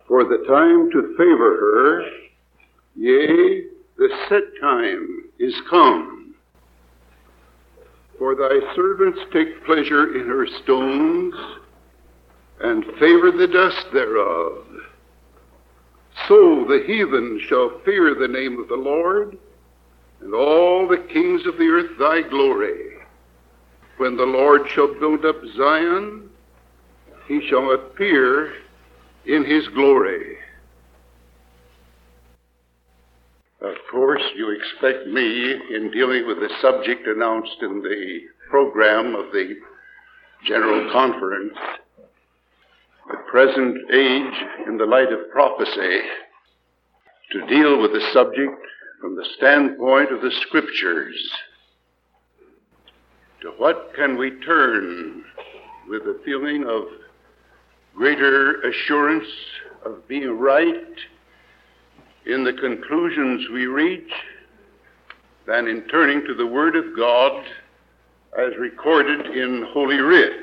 For the time to favor her, yea, the set time is come. For thy servants take pleasure in her stones, and favor the dust thereof. So the heathen shall fear the name of the Lord, and all the kings of the earth thy glory. When the Lord shall build up Zion, he shall appear in his glory. Of course, you expect me, in dealing with the subject announced in the program of the General Conference, the present age in the light of prophecy, to deal with the subject from the standpoint of the Scriptures. To what can we turn with a feeling of greater assurance of being right in the conclusions we reach than in turning to the Word of God as recorded in Holy Writ?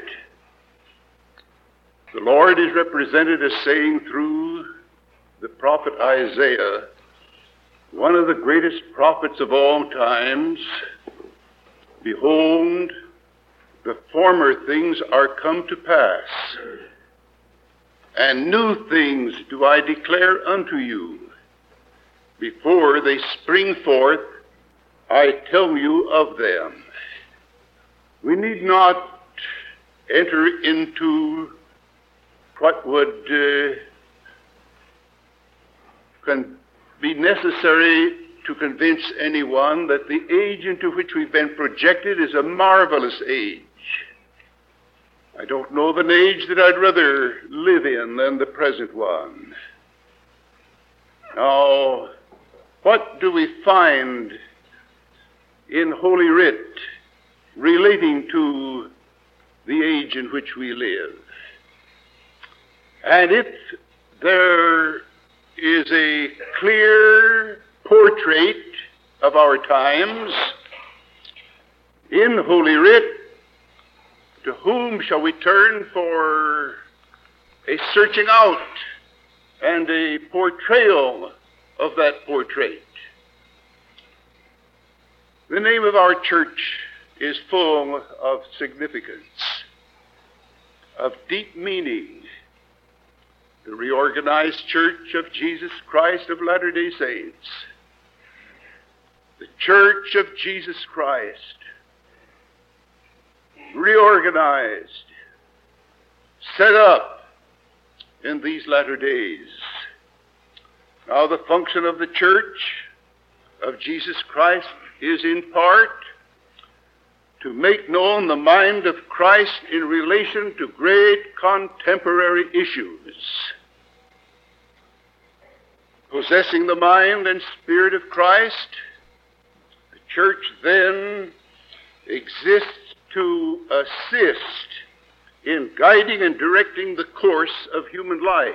The Lord is represented as saying through the prophet Isaiah, one of the greatest prophets of all times, "Behold, the former things are come to pass, and new things do I declare unto you. Before they spring forth, I tell you of them." We need not enter into what would be necessary to convince anyone that the age into which we've been projected is a marvelous age. I don't know of an age that I'd rather live in than the present one. Now, what do we find in Holy Writ relating to the age in which we live? And if there is a clear portrait of our times in Holy Writ, to whom shall we turn for a searching out and a portrayal of that portrait? The name of our church is full of significance, of deep meaning. The Reorganized Church of Jesus Christ of Latter-day Saints. The Church of Jesus Christ. Reorganized, set up in these latter days. Now, the function of the Church of Jesus Christ is in part to make known the mind of Christ in relation to great contemporary issues. Possessing the mind and spirit of Christ, the Church then exists to assist in guiding and directing the course of human life.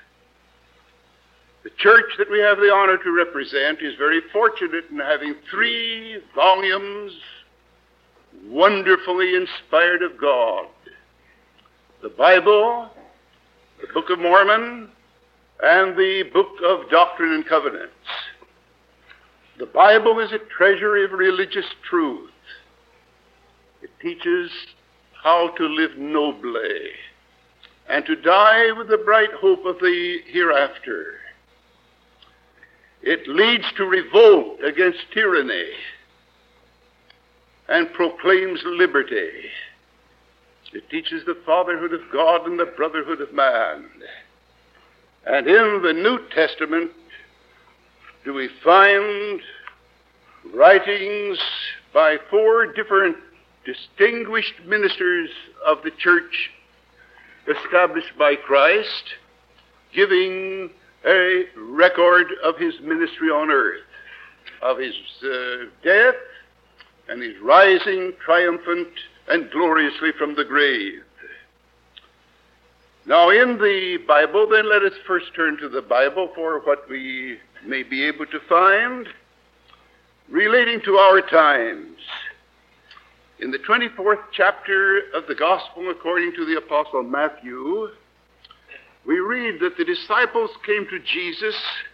The church that we have the honor to represent is very fortunate in having 3 volumes wonderfully inspired of God: the Bible, the Book of Mormon, and the Book of Doctrine and Covenants. The Bible is a treasury of religious truth. It teaches how to live nobly and to die with the bright hope of the hereafter. It leads to revolt against tyranny and proclaims liberty. It teaches the fatherhood of God and the brotherhood of man. And in the New Testament do we find writings by 4 different distinguished ministers of the church established by Christ, giving a record of his ministry on earth, of his death and his rising triumphant and gloriously from the grave. Now, in the Bible, then, let us first turn to the Bible for what we may be able to find relating to our times. In the 24th chapter of the Gospel according to the Apostle Matthew, we read that the disciples came to Jesus,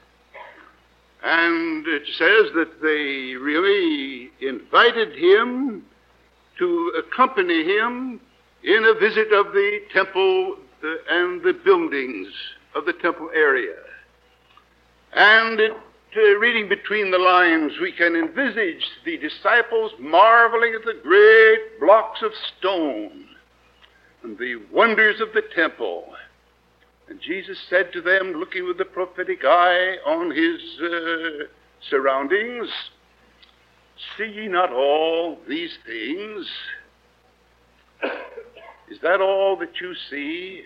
and it says that they really invited him to accompany him in a visit of the temple and the buildings of the temple area. And reading between the lines, we can envisage the disciples marveling at the great blocks of stone and the wonders of the temple. And Jesus said to them, looking with the prophetic eye on his surroundings, "See ye not all these things? Is that all that you see?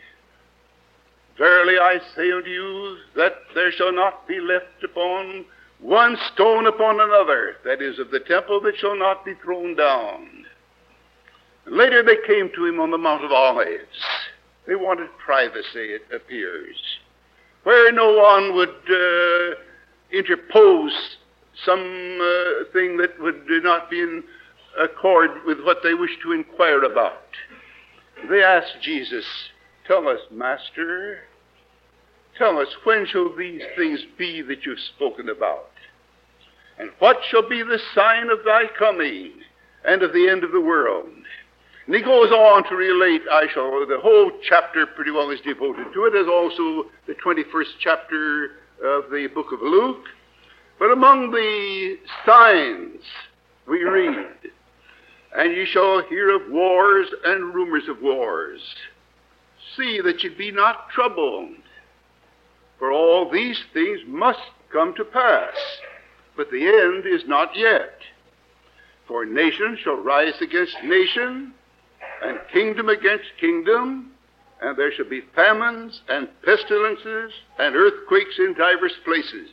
Verily I say unto you, that there shall not be left upon one stone upon another, that is, of the temple, that shall not be thrown down." And later they came to him on the Mount of Olives. They wanted privacy, it appears, where no one would interpose some thing that would not be in accord with what they wished to inquire about. They asked Jesus, "Tell us, Master, tell us, when shall these things be that you've spoken about? And what shall be the sign of thy coming and of the end of the world?" And he goes on to relate, the whole chapter pretty well is devoted to it, as also the 21st chapter of the book of Luke. But among the signs we read, "And ye shall hear of wars and rumors of wars. See that ye be not troubled, for all these things must come to pass, but the end is not yet. For nation shall rise against nation, and kingdom against kingdom, and there shall be famines and pestilences and earthquakes in divers places."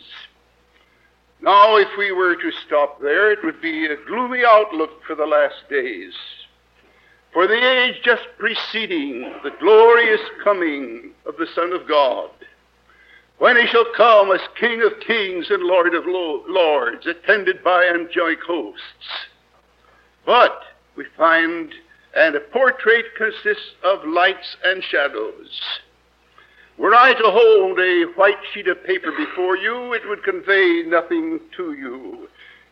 Now, if we were to stop there, it would be a gloomy outlook for the last days. For the age just preceding the glorious coming of the Son of God, when he shall come as King of kings and Lord of lords, attended by angelic hosts. But we find, and a portrait consists of lights and shadows. Were I to hold a white sheet of paper before you, it would convey nothing to you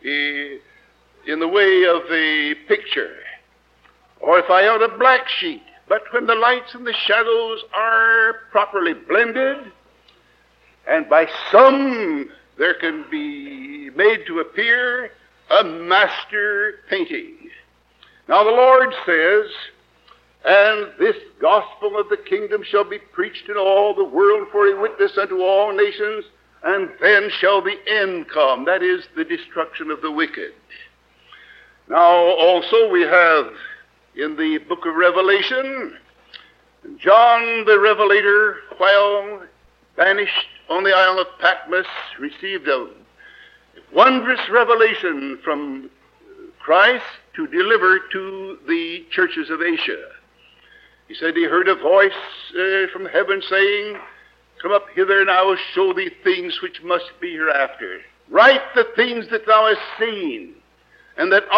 in the way of a picture. Or if I held a black sheet, but when the lights and the shadows are properly blended, and by some there can be made to appear a master painting. Now the Lord says, "And this gospel of the kingdom shall be preached in all the world for a witness unto all nations, and then shall the end come," that is, the destruction of the wicked. Now also we have in the book of Revelation, John the Revelator, while banished on the isle of Patmos, received a wondrous revelation from Christ to deliver to the churches of Asia. He said he heard a voice from heaven saying, "Come up hither, and I will show thee things which must be hereafter. Write the things that thou hast seen, and that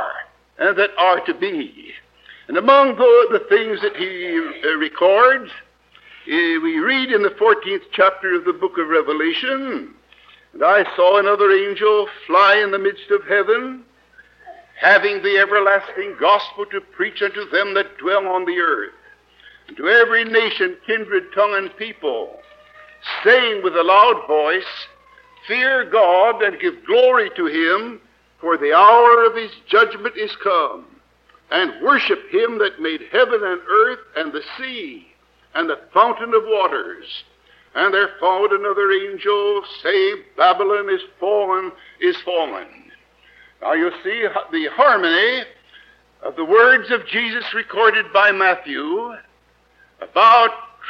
are to be." And among the things that he records, we read in the 14th chapter of the book of Revelation, "And I saw another angel fly in the midst of heaven, having the everlasting gospel to preach unto them that dwell on the earth, and to every nation, kindred, tongue, and people, saying with a loud voice, Fear God, and give glory to him, for the hour of his judgment is come. And worship him that made heaven and earth and the sea and the fountain of waters. And there followed another angel, saying, Babylon is fallen, is fallen." Now you see the harmony of the words of Jesus recorded by Matthew about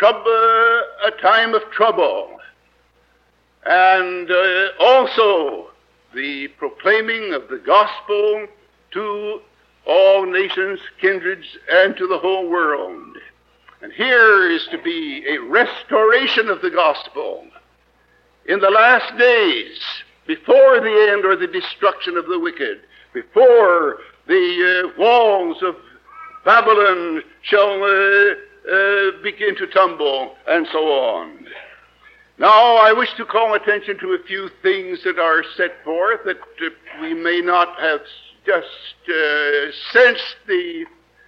a time of trouble, and also the proclaiming of the gospel to all nations, kindreds, and to the whole world. And here is to be a restoration of the gospel in the last days, before the end or the destruction of the wicked, before the walls of Babylon shall begin to tumble, and so on. Now, I wish to call attention to a few things that are set forth that we may not have just sensed the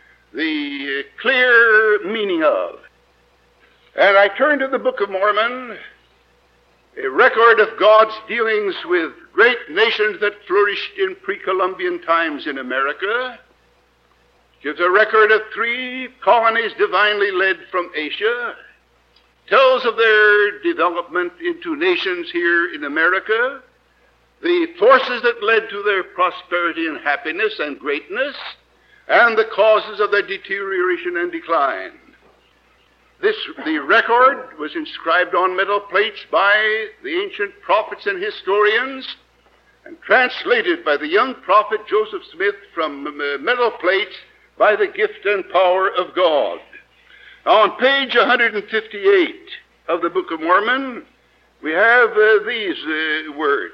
clear meaning of. And I turn to the Book of Mormon, a record of God's dealings with great nations that flourished in pre-Columbian times in America. Gives a record of 3 colonies divinely led from Asia. Tells of their development into nations here in America, the forces that led to their prosperity and happiness and greatness, and the causes of their deterioration and decline. The record was inscribed on metal plates by the ancient prophets and historians, and translated by the young prophet Joseph Smith from metal plates by the gift and power of God. Now, on page 158 of the Book of Mormon, we have these words.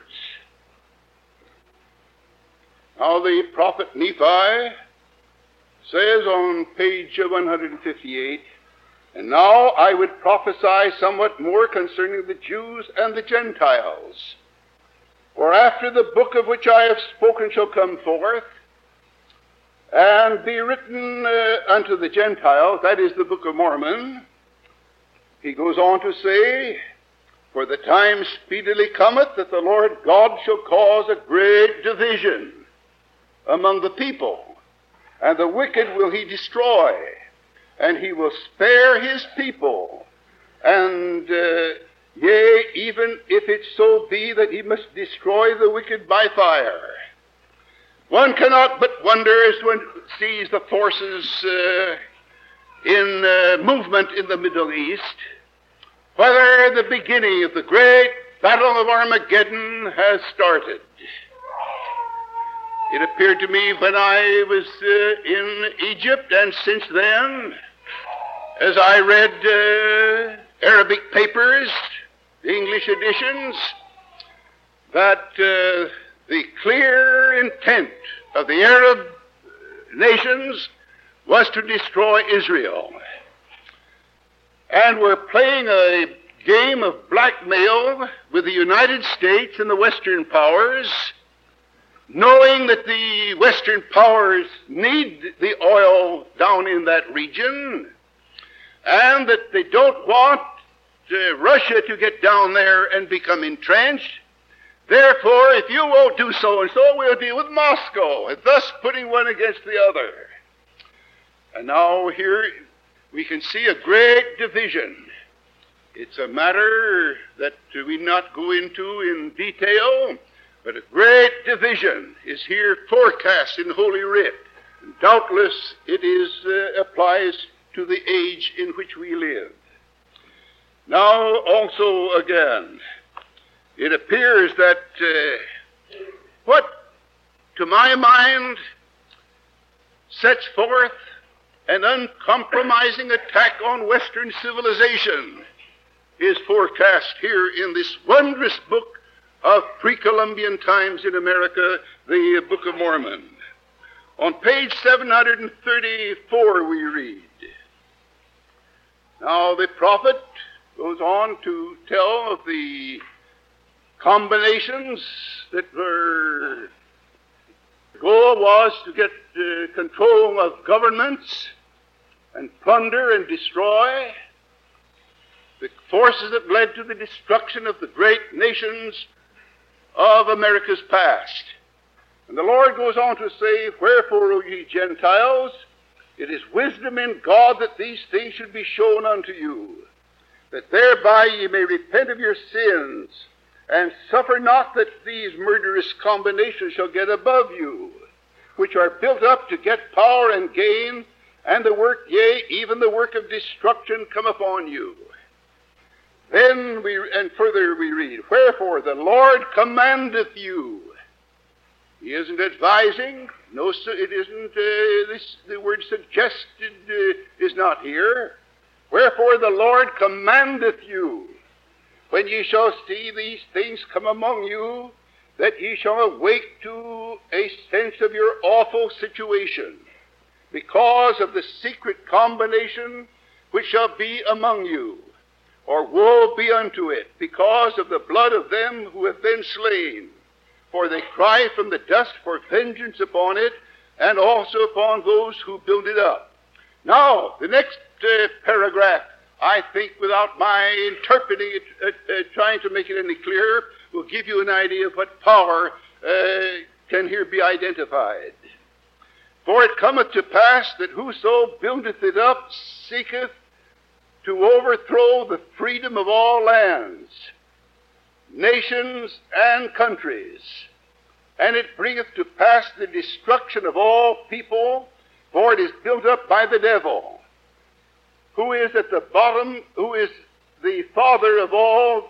Now, the prophet Nephi says on page 158, "And now I would prophesy somewhat more concerning the Jews and the Gentiles. For after the book of which I have spoken shall come forth, and be written unto the Gentiles," that is the Book of Mormon. He goes on to say, "For the time speedily cometh that the Lord God shall cause a great division among the people, and the wicked will he destroy, and he will spare his people, and yea, even if it so be that he must destroy the wicked by fire." One cannot but wonder as one sees the forces in movement in the Middle East, whether the beginning of the great battle of Armageddon has started. It appeared to me when I was in Egypt, and since then, as I read Arabic papers, the English editions, that the clear intent of the Arab nations was to destroy Israel. And we're playing a game of blackmail with the United States and the Western powers, knowing that the Western powers need the oil down in that region, and that they don't want Russia to get down there and become entrenched. Therefore, if you won't do so and so, we'll deal with Moscow, and thus putting one against the other. And now here we can see a great division. It's a matter that we not go into in detail, but a great division is here forecast in Holy Writ. And doubtless it applies to the age in which we live. Now also again, it appears that what, to my mind, sets forth an uncompromising attack on Western civilization is forecast here in this wondrous book of pre-Columbian times in America, the Book of Mormon. On page 734 we read, "Now the prophet goes on to tell of the combinations that were, the goal was to get control of governments and plunder and destroy the forces that led to the destruction of the great nations of America's past. And the Lord goes on to say, "Wherefore, O ye Gentiles, it is wisdom in God that these things should be shown unto you, that thereby ye may repent of your sins, and suffer not that these murderous combinations shall get above you, which are built up to get power and gain, and the work, yea, even the work of destruction come upon you." Then further we read, "Wherefore the Lord commandeth you." He isn't advising. No, it isn't. The word suggested is not here. "Wherefore the Lord commandeth you, when ye shall see these things come among you, that ye shall awake to a sense of your awful situation, because of the secret combination which shall be among you, or woe be unto it, because of the blood of them who have been slain. For they cry from the dust for vengeance upon it, and also upon those who build it up. Now, the next paragraph, I think, without my interpreting it, trying to make it any clearer, will give you an idea of what power can here be identified. For it cometh to pass that whoso buildeth it up seeketh to overthrow the freedom of all lands, nations, and countries. And it bringeth to pass the destruction of all people, for it is built up by the devil, who is at the bottom, who is the father of all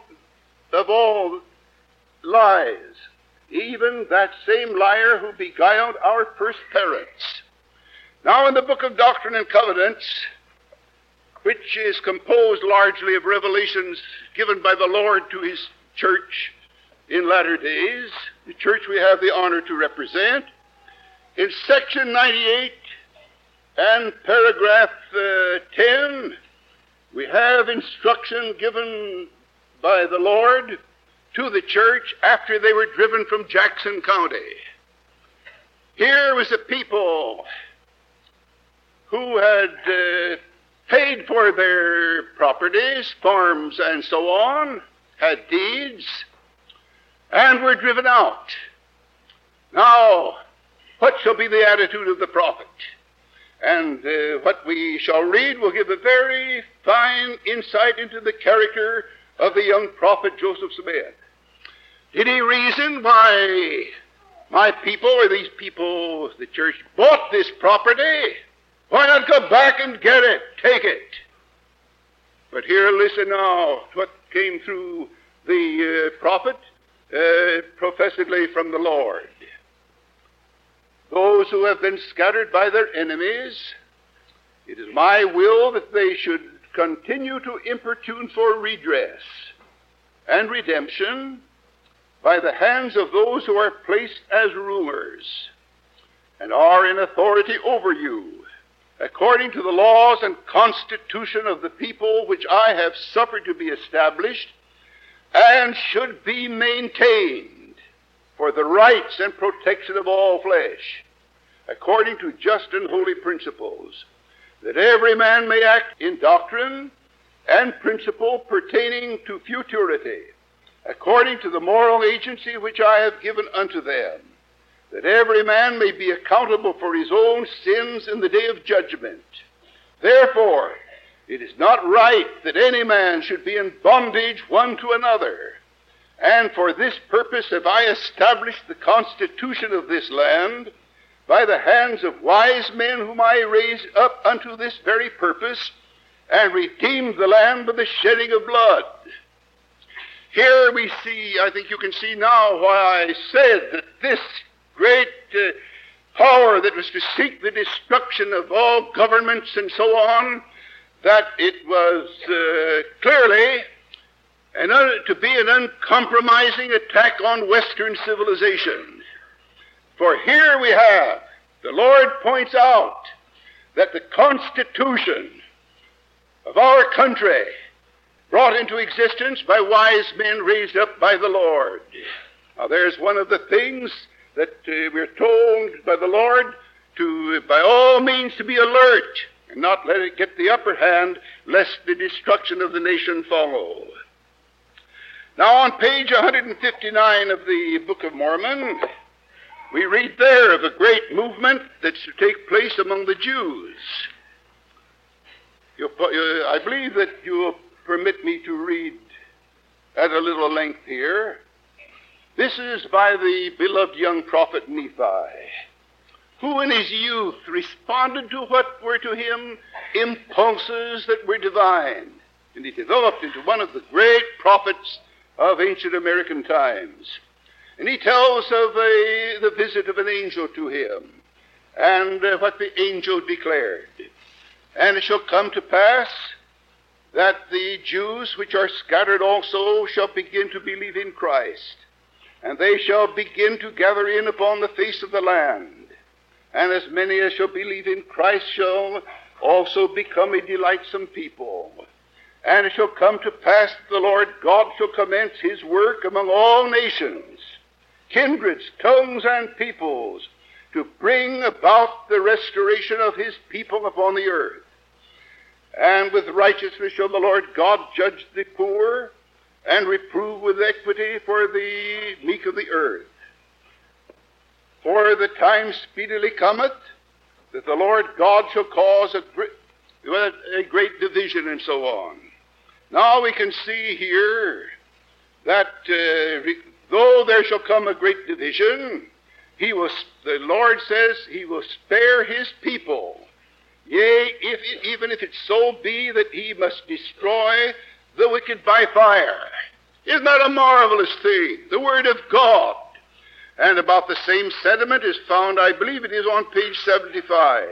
lies, even that same liar who beguiled our first parents. Now in the book of Doctrine and Covenants, which is composed largely of revelations given by the Lord to his church in latter days, the church we have the honor to represent, in section 98 and paragraph 10, we have instruction given by the Lord to the church after they were driven from Jackson County. Here was a people who had paid for their properties, farms and so on, had deeds, and were driven out. Now, what shall be the attitude of the prophet? And what we shall read will give a very fine insight into the character of the young prophet Joseph Smith. Did he reason why my people, or these people, the church, bought this property? Why not go back and get it, take it? But here, listen now to what came through the prophet, professedly from the Lord. Those who have been scattered by their enemies, it is my will that they should continue to importune for redress and redemption by the hands of those who are placed as rulers and are in authority over you, according to the laws and constitution of the people which I have suffered to be established, and should be maintained for the rights and protection of all flesh, according to just and holy principles, that every man may act in doctrine and principle pertaining to futurity, according to the moral agency which I have given unto them, that every man may be accountable for his own sins in the day of judgment. Therefore, it is not right that any man should be in bondage one to another. And for this purpose have I established the constitution of this land by the hands of wise men whom I raised up unto this very purpose, and redeemed the land by the shedding of blood. Here we see, I think you can see now why I said that this great power that was to seek the destruction of all governments and so on, that it was clearly to be an uncompromising attack on Western civilization. For here we have, the Lord points out that the Constitution of our country, brought into existence by wise men raised up by the Lord. Now there's one of the things that we're told by the Lord to, by all means, to be alert and not let it get the upper hand, lest the destruction of the nation follow. Now on page 159 of the Book of Mormon, we read there of a great movement that's to take place among the Jews. I believe that you will permit me to read at a little length here. This is by the beloved young prophet Nephi, who in his youth responded to what were to him impulses that were divine. And he developed into one of the great prophets of ancient American times. And he tells of the visit of an angel to him, and what the angel declared. And it shall come to pass that the Jews which are scattered also shall begin to believe in Christ, and they shall begin to gather in upon the face of the land. And as many as shall believe in Christ shall also become a delightsome people. And it shall come to pass that the Lord God shall commence his work among all nations, kindreds, tongues, and peoples, to bring about the restoration of his people upon the earth. And with righteousness shall the Lord God judge the poor, and reprove with equity for the meek of the earth. For the time speedily cometh, that the Lord God shall cause a great division, and so on. Now we can see here that though there shall come a great division, the Lord says he will spare his people. Yea, even if it so be that he must destroy the wicked by fire. Isn't that a marvelous thing? The Word of God. And about the same sentiment is found, I believe it is on page 75.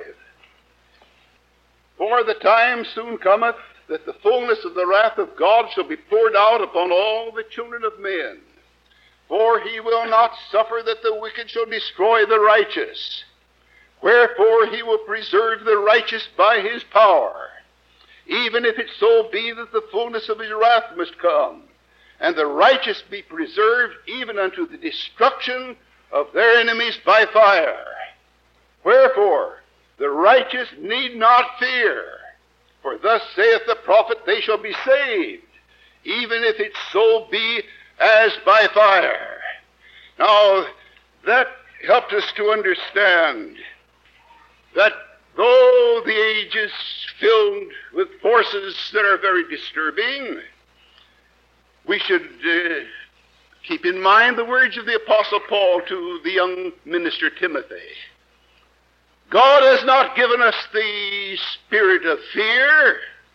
For the time soon cometh that the fullness of the wrath of God shall be poured out upon all the children of men. For he will not suffer that the wicked shall destroy the righteous. Wherefore he will preserve the righteous by his power, even if it so be that the fullness of his wrath must come, and the righteous be preserved even unto the destruction of their enemies by fire. Wherefore the righteous need not fear, for thus saith the prophet, they shall be saved, even if it so be as by fire. Now, that helped us to understand that though the age is filled with forces that are very disturbing, we should keep in mind the words of the Apostle Paul to the young minister Timothy. God has not given us the spirit of fear,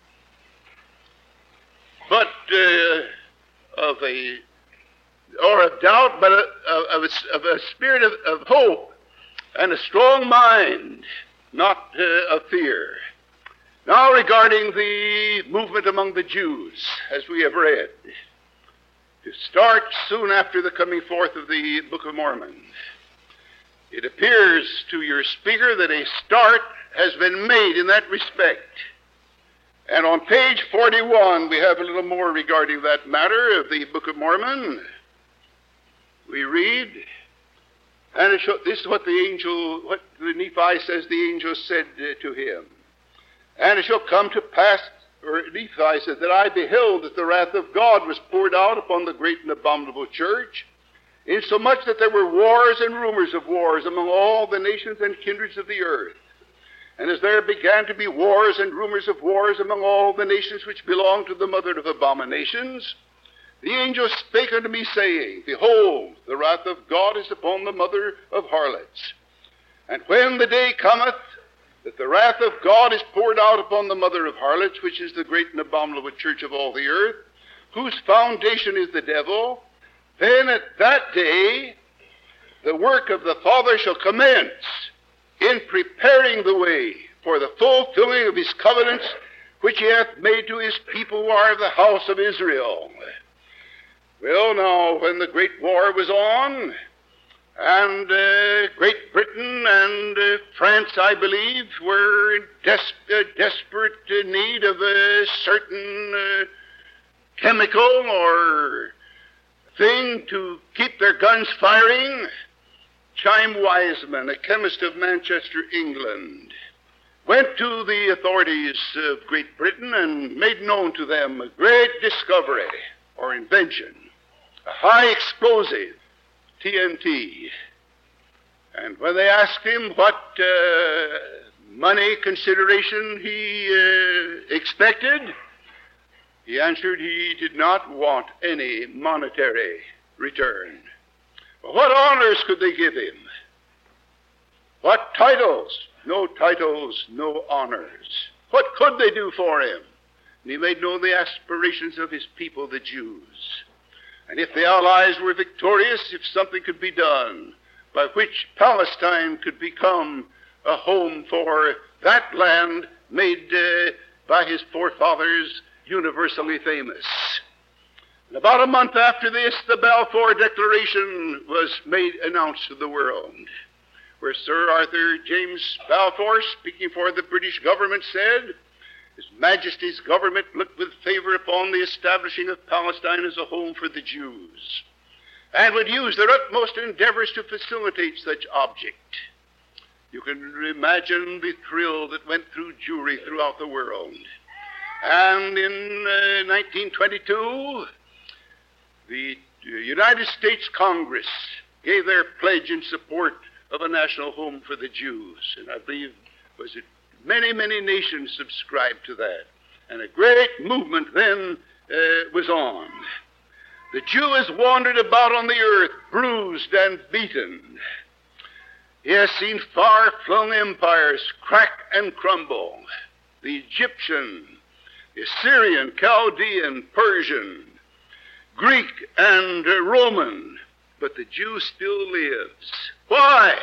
but of doubt, but of a spirit of hope and a strong mind, not of fear. Now regarding the movement among the Jews, as we have read, to start soon after the coming forth of the Book of Mormon, it appears to your speaker that a start has been made in that respect. And on page 41, we have a little more regarding that matter of the Book of Mormon. We read, and this is what the Nephi says the angel said to him. And it shall come to pass, or Nephi says, that I beheld that the wrath of God was poured out upon the great and abominable church, insomuch that there were wars and rumors of wars among all the nations and kindreds of the earth. And as there began to be wars and rumors of wars among all the nations which belong to the mother of abominations, the angel spake unto me, saying, Behold, the wrath of God is upon the mother of harlots. And when the day cometh that the wrath of God is poured out upon the mother of harlots, which is the great and abominable church of all the earth, whose foundation is the devil, then at that day the work of the Father shall commence in preparing the way for the fulfilling of his covenants, which he hath made to his people who are of the house of Israel. Well, now, when the great war was on, and Great Britain and France, I believe, were in desperate need of a certain chemical or thing to keep their guns firing, Chaim Wiseman, a chemist of Manchester, England, went to the authorities of Great Britain and made known to them a great discovery or invention, a high explosive, TNT. And when they asked him what money consideration he expected, he answered he did not want any monetary return. But what honors could they give him? What titles? No titles, no honors. What could they do for him? And he made known the aspirations of his people, the Jews. And if the Allies were victorious, if something could be done by which Palestine could become a home for that land made by his forefathers universally famous. And about a month after this, the Balfour Declaration was announced to the world, where Sir Arthur James Balfour, speaking for the British government, said, His Majesty's government looked with favor upon the establishing of Palestine as a home for the Jews, and would use their utmost endeavors to facilitate such object. You can imagine the thrill that went through Jewry throughout the world. And in 1922, the United States Congress gave their pledge in support of a national home for the Jews. And I believe, many, many nations subscribed to that. And a great movement then was on. The Jew has wandered about on the earth, bruised and beaten. He has seen far-flung empires crack and crumble. The Egyptian, the Assyrian, Chaldean, Persian, Greek, and Roman. But the Jew still lives. Why?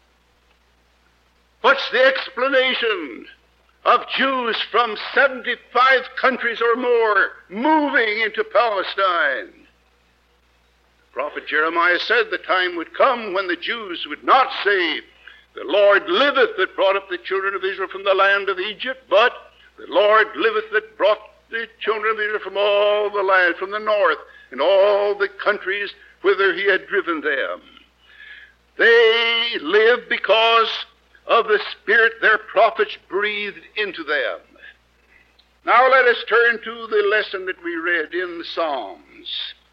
What's the explanation of Jews from 75 countries or more moving into Palestine? The prophet Jeremiah said the time would come when the Jews would not say, The Lord liveth that brought up the children of Israel from the land of Egypt, but the Lord liveth that brought the children of Israel from all the land, from the north, and all the countries whither he had driven them. They live because of the Spirit their prophets breathed into them. Now let us turn to the lesson that we read in the Psalms.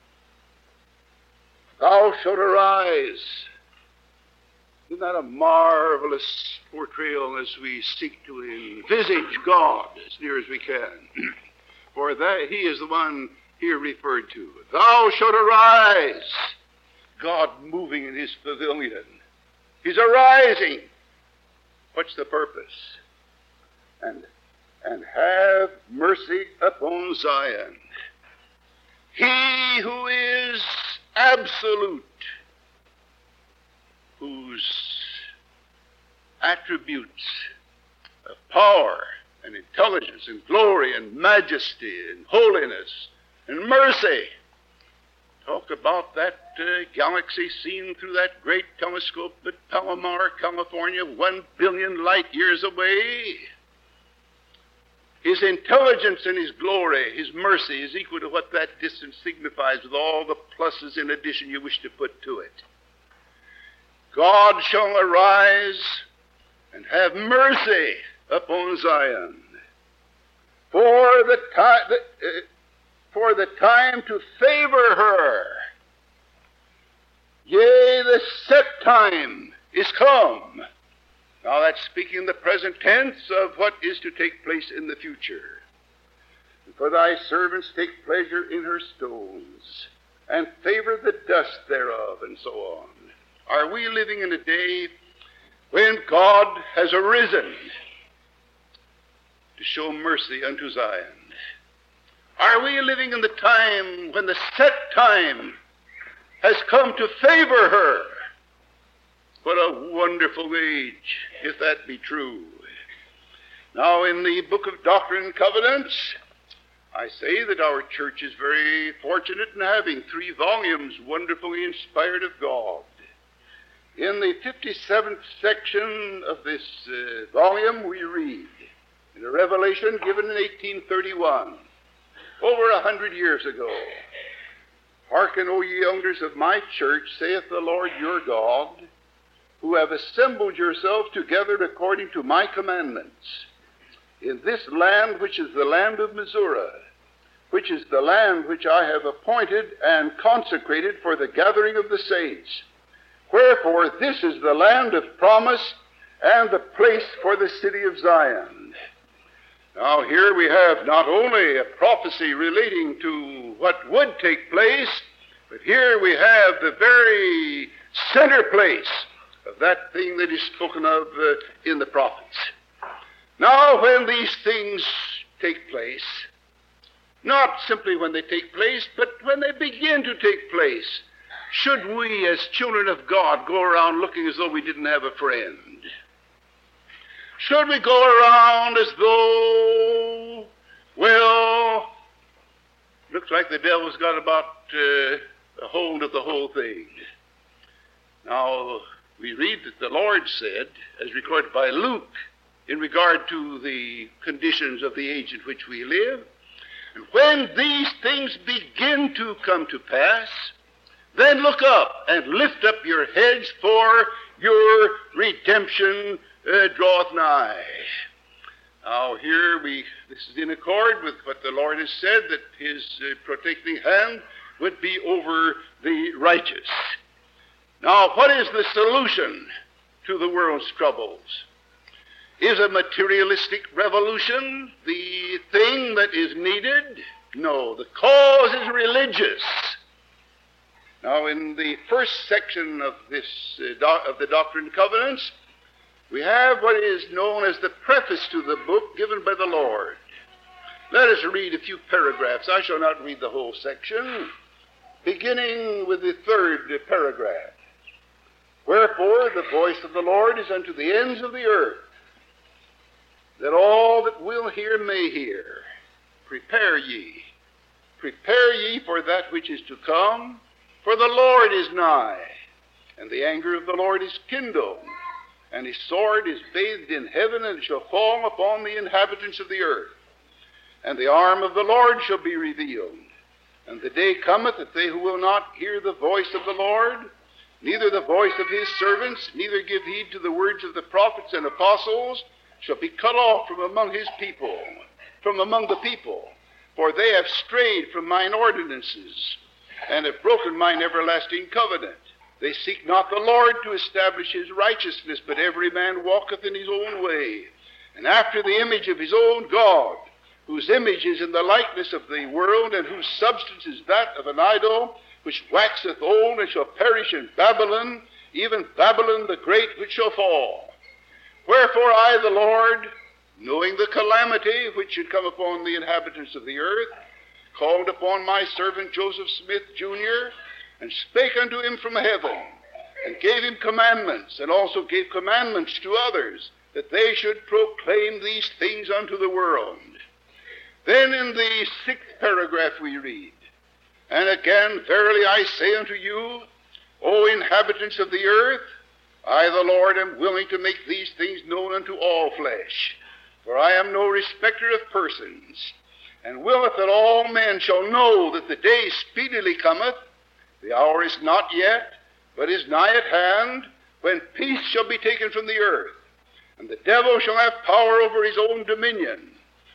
Thou shalt arise. Isn't that a marvelous portrayal as we seek to envisage God as near as we can? For that he is the one here referred to. Thou shalt arise. God moving in his pavilion. He's arising. What's the purpose? And have mercy upon Zion. He who is absolute, whose attributes of power and intelligence and glory and majesty and holiness and mercy. Talk about that galaxy seen through that great telescope at Palomar, California, 1 billion light years away. His intelligence and his glory, his mercy is equal to what that distance signifies with all the pluses in addition you wish to put to it. God shall arise and have mercy upon Zion. For the time to favor her. Yea, the set time is come. Now that's speaking in the present tense of what is to take place in the future. And for thy servants take pleasure in her stones, and favor the dust thereof, and so on. Are we living in a day when God has arisen to show mercy unto Zion? Are we living in the time when the set time has come to favor her? What a wonderful age, if that be true. Now, in the Book of Doctrine and Covenants, I say that our church is very fortunate in having 3 volumes wonderfully inspired of God. In the 57th section of this volume, we read, in a revelation given in 1831, over 100 years ago, Hearken, O ye elders of my church, saith the Lord your God, who have assembled yourselves together according to my commandments, in this land which is the land of Missouri, which is the land which I have appointed and consecrated for the gathering of the saints. Wherefore this is the land of promise and the place for the city of Zion. Now here we have not only a prophecy relating to what would take place, but here we have the very center place of that thing that is spoken of in the prophets. Now when these things take place, not simply when they take place, but when they begin to take place, should we as children of God go around looking as though we didn't have a friend? Should we go around as though, well, looks like the devil's got about a hold of the whole thing? Now, we read that the Lord said, as recorded by Luke, in regard to the conditions of the age in which we live, and when these things begin to come to pass, then look up and lift up your heads, for your redemption draweth nigh. Now here this is in accord with what the Lord has said, that his protecting hand would be over the righteous. Now, what is the solution to the world's troubles? Is a materialistic revolution the thing that is needed? No, the cause is religious. Now, in the first section of this of the Doctrine and Covenants, we have what is known as the preface to the book given by the Lord. Let us read a few paragraphs. I shall not read the whole section, beginning with the third paragraph. Wherefore the voice of the Lord is unto the ends of the earth, that all that will hear may hear. Prepare ye for that which is to come, for the Lord is nigh, and the anger of the Lord is kindled, and his sword is bathed in heaven, and it shall fall upon the inhabitants of the earth. And the arm of the Lord shall be revealed. And the day cometh that they who will not hear the voice of the Lord, neither the voice of his servants, neither give heed to the words of the prophets and apostles, shall be cut off from among his people, from among the people. For they have strayed from mine ordinances, and have broken mine everlasting covenant. They seek not the Lord to establish his righteousness, but every man walketh in his own way, and after the image of his own God, whose image is in the likeness of the world, and whose substance is that of an idol, which waxeth old and shall perish in Babylon, even Babylon the great, which shall fall. Wherefore I, the Lord, knowing the calamity which should come upon the inhabitants of the earth, called upon my servant Joseph Smith, Jr., and spake unto him from heaven, and gave him commandments, and also gave commandments to others, that they should proclaim these things unto the world. Then in the 6th paragraph we read, And again, verily I say unto you, O inhabitants of the earth, I the Lord am willing to make these things known unto all flesh, for I am no respecter of persons, and willeth that all men shall know that the day speedily cometh, the hour is not yet, but is nigh at hand, when peace shall be taken from the earth, and the devil shall have power over his own dominion.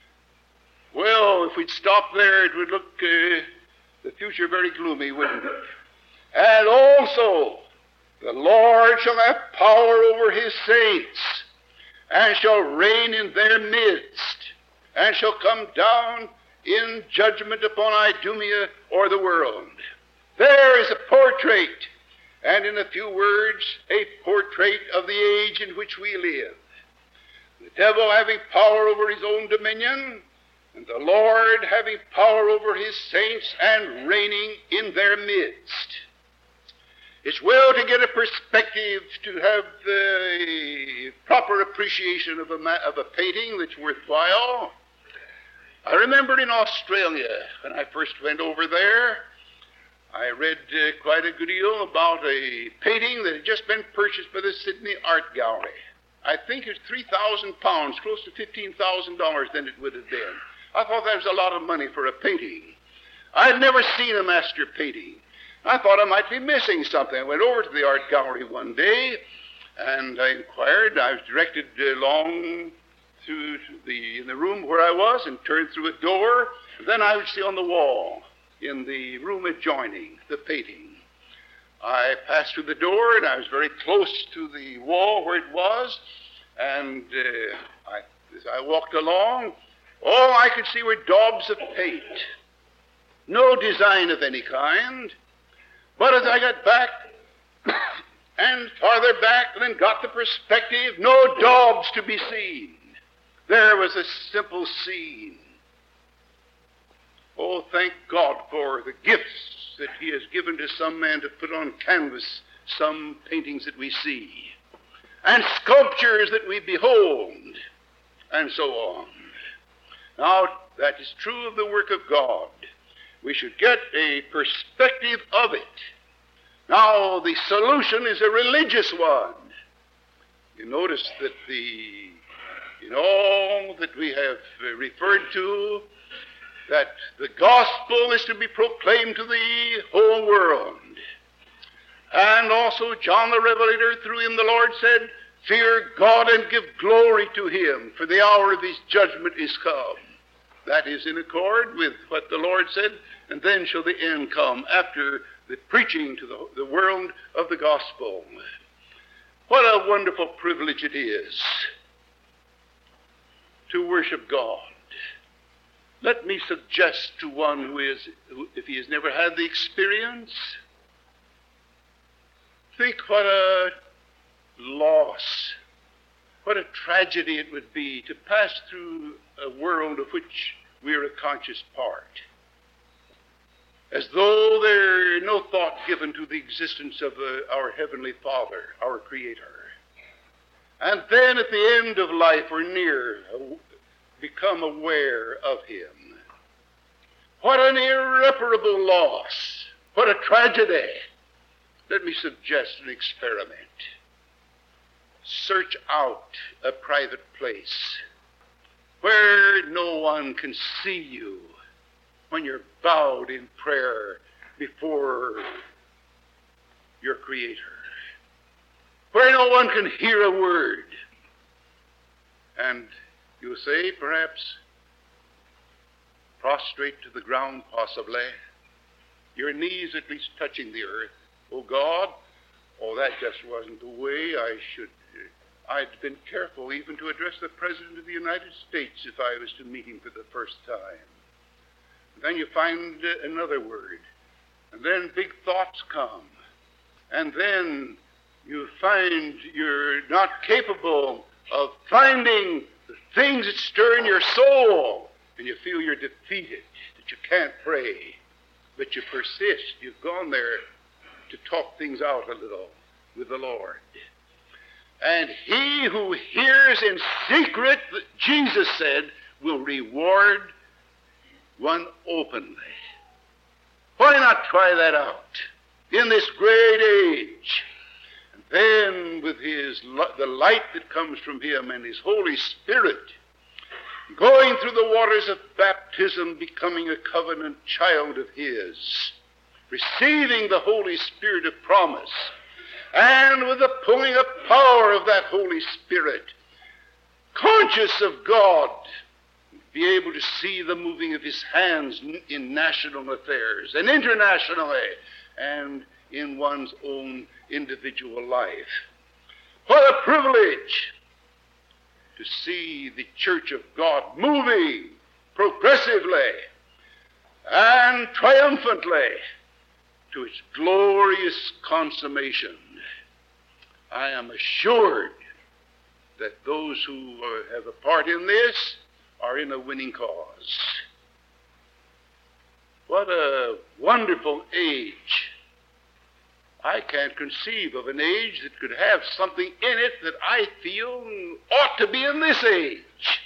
Well, if we'd stop there, it would look the future very gloomy, wouldn't it? And also, the Lord shall have power over his saints, and shall reign in their midst, and shall come down in judgment upon Idumea, or the world. There is a portrait, and in a few words, a portrait of the age in which we live. The devil having power over his own dominion, and the Lord having power over his saints and reigning in their midst. It's well to get a perspective, to have the proper appreciation of a painting that's worthwhile. I remember in Australia, when I first went over there, I read quite a good deal about a painting that had just been purchased by the Sydney Art Gallery. I think it's £3,000, close to $15,000 then it would have been. I thought that was a lot of money for a painting. I had never seen a master painting. I thought I might be missing something. I went over to the art gallery one day, and I inquired. I was directed along through in the room where I was, and turned through a door. Then I would see on the wall, in the room adjoining, the painting. I passed through the door, and I was very close to the wall where it was, and as I walked along, all I could see were daubs of paint. No design of any kind. But as I got back and farther back, and then got the perspective, no daubs to be seen. There was a simple scene. Oh, thank God for the gifts that he has given to some man to put on canvas some paintings that we see, and sculptures that we behold, and so on. Now, that is true of the work of God. We should get a perspective of it. Now, the solution is a religious one. You notice that in all that we have referred to, that the gospel is to be proclaimed to the whole world. And also John the Revelator, through him the Lord said, fear God and give glory to him, for the hour of his judgment is come. That is in accord with what the Lord said, and then shall the end come after the preaching to the world of the gospel. What a wonderful privilege it is to worship God. Let me suggest to one who if he has never had the experience, think what a loss, what a tragedy it would be to pass through a world of which we are a conscious part, as though there no thought given to the existence of our Heavenly Father, our Creator. And then at the end of life or near, become aware of Him. What an irreparable loss. What a tragedy. Let me suggest an experiment. Search out a private place where no one can see you when you're bowed in prayer before your Creator, where no one can hear a word. And you'll say, perhaps, prostrate to the ground possibly, your knees at least touching the earth. Oh God, that just wasn't the way I'd been careful even to address the President of the United States if I was to meet him for the first time. Then you find another word, and then big thoughts come, and then you find you're not capable of finding the things that stir in your soul, and you feel you're defeated, that you can't pray, but you persist. You've gone there to talk things out a little with the Lord. And he who hears in secret, Jesus said, will reward one openly. Why not try that out in this great age? And then with the light that comes from him and his Holy Spirit, going through the waters of baptism, becoming a covenant child of his, receiving the Holy Spirit of promise, and with the pulling up power of that Holy Spirit, conscious of God, be able to see the moving of his hands in national affairs and internationally and in one's own individual life. What a privilege to see the Church of God moving progressively and triumphantly to its glorious consummation. I am assured that those who have a part in this are in a winning cause. What a wonderful age. I can't conceive of an age that could have something in it that I feel ought to be in this age.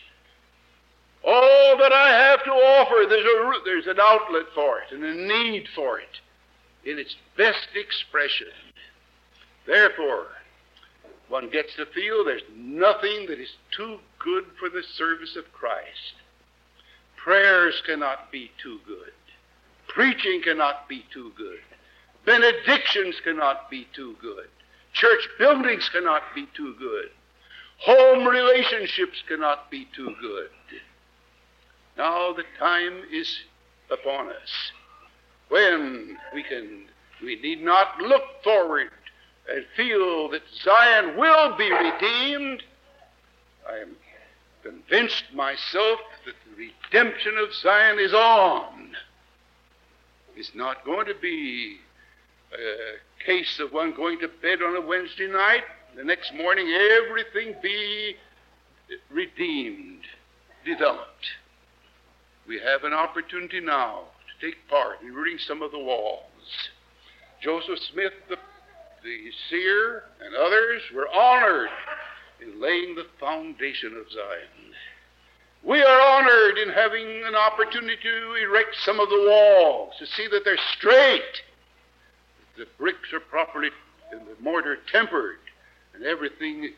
All that I have to offer, there's an outlet for it and a need for it in its best expression. Therefore, one gets to feel there's nothing that is too good for the service of Christ. Prayers cannot be too good. Preaching cannot be too good. Benedictions cannot be too good. Church buildings cannot be too good. Home relationships cannot be too good. Now the time is upon us when we need not look forward and feel that Zion will be redeemed. I am convinced myself that the redemption of Zion is on. It's not going to be a case of one going to bed on a Wednesday night, the next morning everything be redeemed, developed. We have an opportunity now to take part in reading some of the walls. Joseph Smith, the seer, and others were honored in laying the foundation of Zion. We are honored in having an opportunity to erect some of the walls, to see that they're straight, that the bricks are properly and the mortar tempered, and everything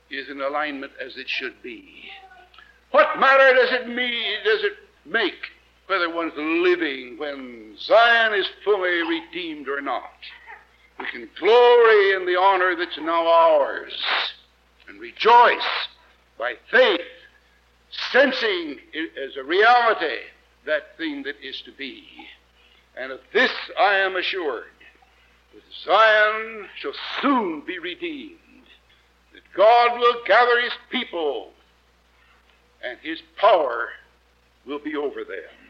is in alignment as it should be. What matter does it make whether one's living when Zion is fully redeemed or not? We can glory in the honor that's now ours and rejoice by faith, sensing it as a reality, that thing that is to be. And of this I am assured, that Zion shall soon be redeemed, that God will gather his people, and his power will be over them.